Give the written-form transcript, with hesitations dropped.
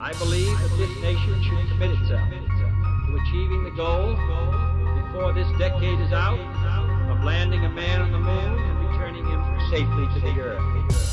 I believe that this nation should commit itself to achieving the goal before this decade is out of landing a man on the moon and returning him safely to the earth.